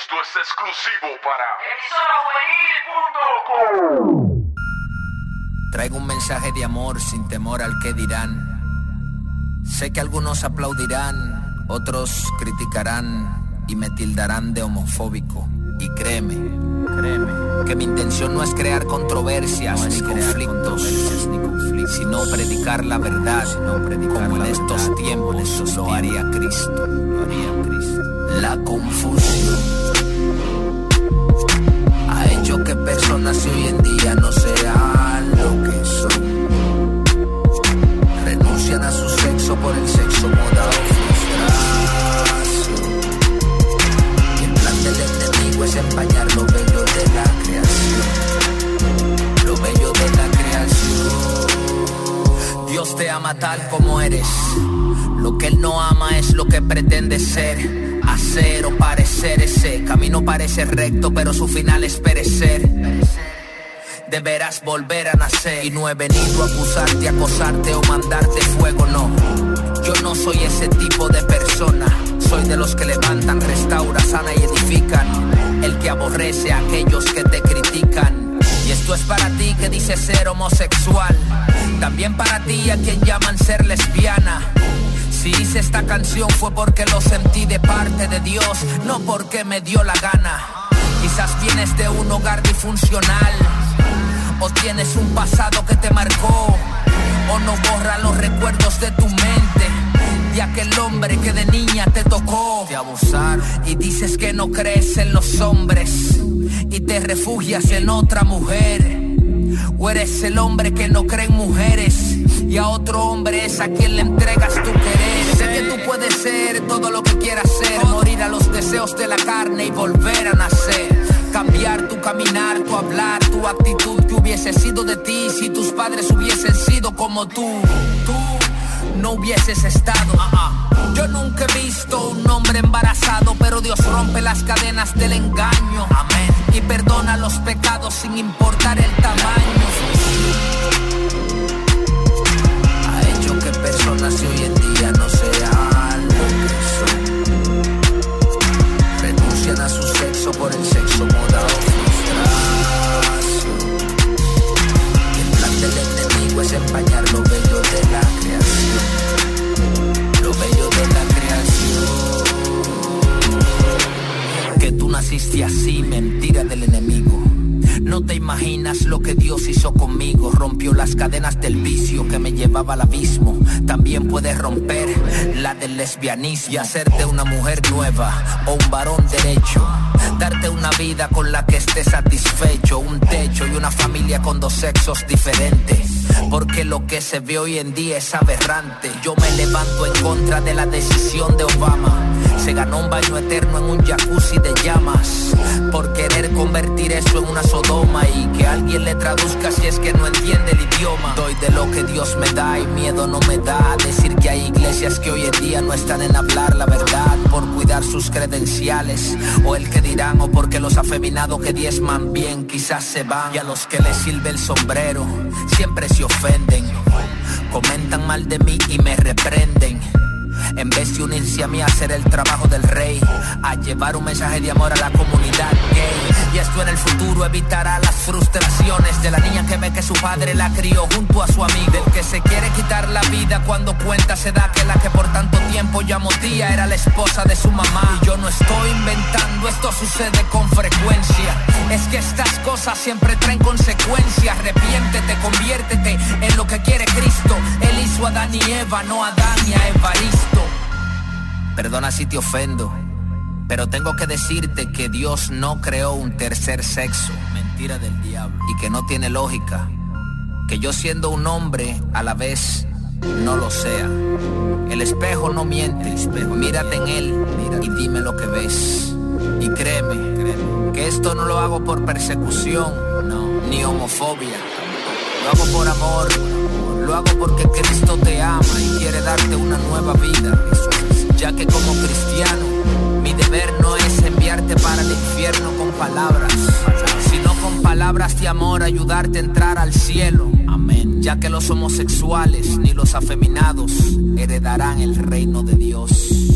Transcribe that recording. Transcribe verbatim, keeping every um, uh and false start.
Esto es exclusivo para emisora juvenil punto com. Traigo un mensaje de amor sin temor al que dirán. Sé que algunos aplaudirán, otros criticarán y me tildarán de homofóbico. Y créeme, créeme, que mi intención no es crear controversias, no ni, conflictos, controversias ni conflictos, sino predicar la verdad, sino predicar como en estos verdad, tiempos, en estos lo haría Cristo, lo haría Cristo. La confusión ha hecho que personas de hoy en día no sean lo que son. Renuncian a su sexo por el sexo moda o frustración. Y el plan del enemigo es empañar lo bello de la creación. Lo bello de la creación. Dios te ama tal como eres. Lo que Él no ama es lo que pretendes ser. Hacer o parecer ese camino parece recto, pero su final es perecer. Deberás volver a nacer. Y no he venido a acusarte, acosarte o mandarte fuego, no. Yo no soy ese tipo de persona. Soy de los que levantan, restauran, sanan y edifican. El que aborrece a aquellos que te critican. Y esto es para ti que dices ser homosexual. También para ti a quien llaman ser lesbiana. Si hice esta canción fue porque lo sentí de parte de Dios, no porque me dio la gana. Quizás vienes de un hogar disfuncional, o tienes un pasado que te marcó, o no borra los recuerdos de tu mente de aquel hombre que de niña te tocó. Te abusaron y dices que no crees en los hombres y te refugias en otra mujer. O eres el hombre que no cree en mujeres y a otro hombre es a quien le entregas tu querer. Sé que tú puedes ser todo lo que quieras ser, morir a los deseos de la carne y volver a nacer. Cambiar tu caminar, tu hablar, tu actitud que hubiese sido de ti si tus padres hubiesen sido como tú. Tú no hubieses estado. Uh-uh. Yo nunca he visto un hombre embarazado, pero Dios rompe las cadenas del engaño. Amén. Y perdona los pecados sin importar el tamaño. Ha hecho que personas de hoy en día no sean lo que son. Renuncian a su sexo por el sexo moda o frustración. Y el plan del enemigo es empañar lo bello de la creación. Lo bello de la creación. Que tú naciste así, mentira del enemigo. No te imaginas lo que Dios hizo conmigo. Rompió las cadenas del vicio que me llevaba al abismo. También puedes romper la del lesbianismo y hacerte una mujer nueva o un varón derecho. Darte una vida con la que estés satisfecho. Un techo y una familia con dos sexos diferentes. Porque lo que se ve hoy en día es aberrante. Yo me levanto en contra de la decisión de Obama. Se ganó un baño eterno en un jacuzzi de llamas por querer convertir eso en una sodoma y que alguien le traduzca si es que no entiende el idioma. Doy de lo que Dios me da y miedo no me da decir que hay iglesias que hoy en día no están en hablar la verdad por cuidar sus credenciales o el que dirán o porque los afeminados que diezman bien quizás se van y a los que les sirve el sombrero siempre se ofenden. Comentan mal de mí y me reprenden. En vez de unirse a mí a hacer el trabajo del rey, a llevar un mensaje de amor a la comunidad gay. Y esto en el futuro evitará las frustraciones de la niña que ve que su padre la crió junto a su amigo. Del que se quiere quitar la vida cuando cuenta se da que la que por tanto tiempo llamó tía era la esposa de su mamá. Y yo no estoy inventando, esto sucede con frecuencia. Es que estas cosas siempre traen consecuencias. Arrepiéntete, conviértete en lo que quiere Cristo. Él hizo a Adán y Eva, no a Adán y a Evaristo. Perdona si te ofendo, pero tengo que decirte que Dios no creó un tercer sexo. Mentira del diablo. Y que no tiene lógica que yo siendo un hombre a la vez no lo sea. El espejo no miente. El espejo mírate en él y dime lo que ves. Y créeme, créeme que esto no lo hago por persecución, no, ni homofobia. Lo hago por amor. Lo hago porque Cristo te ama y quiere darte una nueva vida. Ya que como cristiano, mi deber no es enviarte para el infierno con palabras, sino con palabras de amor ayudarte a entrar al cielo. Amén. Ya que los homosexuales ni los afeminados heredarán el reino de Dios.